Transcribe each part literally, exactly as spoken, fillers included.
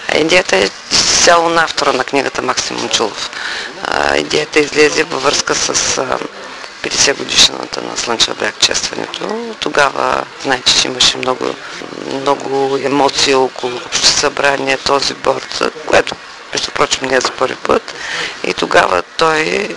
Идеята е цяло на автора на книгата Максим Момчилов. Идеята излезе във връзка с петдесет годишната на Слънчев бряг честването. Тогава, знаете, че имаше много, много емоции около общо събрание, този борт, което, между прочим, не е за първи път. И тогава той е,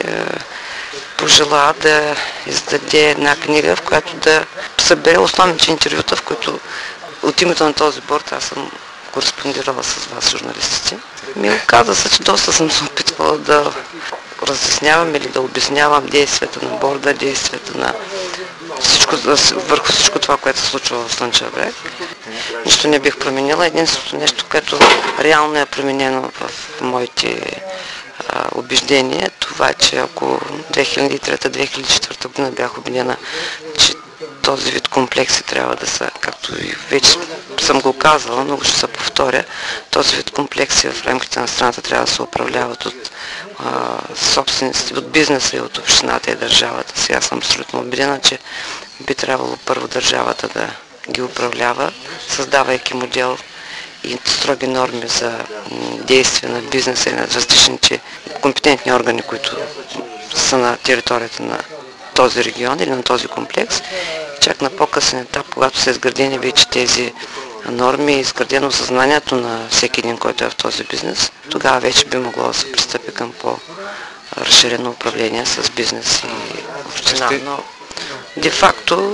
пожела да издаде една книга, в която да събере основните интервюта, в които от името на този борт аз съм кореспондирала с вас, журналистите. Ми оказа се, че доста съм се опитвала да разяснявам или да обяснявам действията на борда, действията на всичко, върху всичко това, което се случва в Слънчев бряг. Нищо не бих променила. Единственото нещо, което реално е променено в моите а, убеждения, това, че ако две хиляди и трета - две хиляди и четвърта година бях убедена, че този вид комплекси трябва да са, както и вече съм го казала, но ще се повторя, този вид комплекси в рамките на страната трябва да се управляват от а, собствениците, от бизнеса и от общината и държавата. Сега съм абсолютно убедена, че би трябвало първо държавата да ги управлява, създавайки модел и строги норми за действие на бизнеса и на различните компетентни органи, които са на територията на този регион или на този комплекс. Чак на по-късен етап, когато са изградени вече тези норми и изградено съзнанието на всеки един, който е в този бизнес, тогава вече би могло да се пристъпи към по-разширено управление с бизнес и община. Но де-факто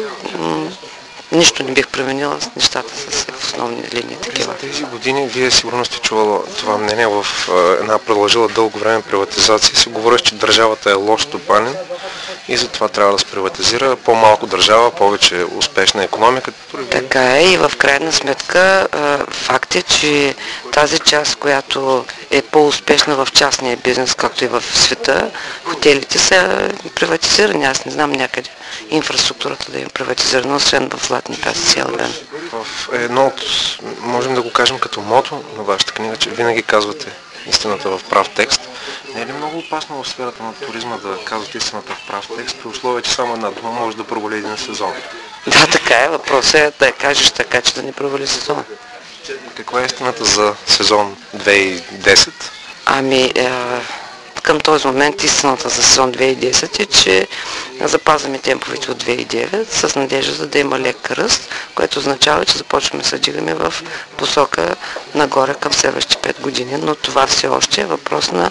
нищо не бих променила, нещата са си в основни линии такива. През тези години вие сигурно сте чувала това мнение в една продължила дълго време приватизация. Се говори, че държавата е лош стопанин и затова трябва да се приватизира. По-малко държава, повече успешна икономика. Така е и в крайна сметка факт е, че тази част, която е по-успешна в частния бизнес, както и в света, хотелите са приватизирани. Аз не знам някъде инфраструктурата да е приватизирана, освен в Златни пясъци и Албена. В едно от, можем да го кажем като мото на вашата книга, че винаги казвате истината в прав текст. Не е ли много опасно в сферата на туризма да казвате истината в прав текст, при условие, че само една дума може да провали един сезон? Да, така е. Въпросът е да я кажеш така, че да не провали сезон. Каква е истината за сезон две хиляди и десета? Ами, е, към този момент истината за сезон две хиляди и десета е, че запазваме темповете от две хиляди и девета с надежда да има лек ръст, което означава, че започваме да се дигаме в посока нагоре към следващите пет години, но това все още е въпрос на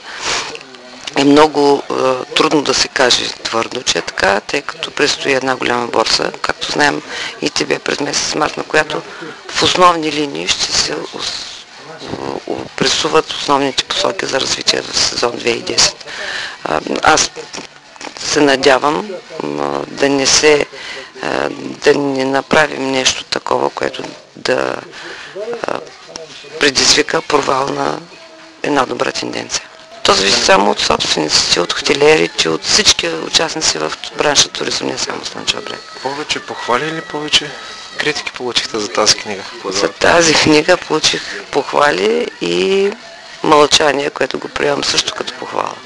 е много е, трудно да се каже твърдо, че е така, тъй като предстои една голяма борса, както знаем и ТБ през месец март, на която в основни линии ще се пресуват основните посоки за развитие в сезон две хиляди и десета. Аз се надявам да не се да не направим нещо такова, което да предизвика провал на една добра тенденция. То зависи само от собствениците, от хотелиерите, от всички участници в бранша туризъм, не само Слънчев бряг. Повече похвали или повече критики получихте за тази книга? За тази книга получих похвали и мълчание, което го приемам също като похвала.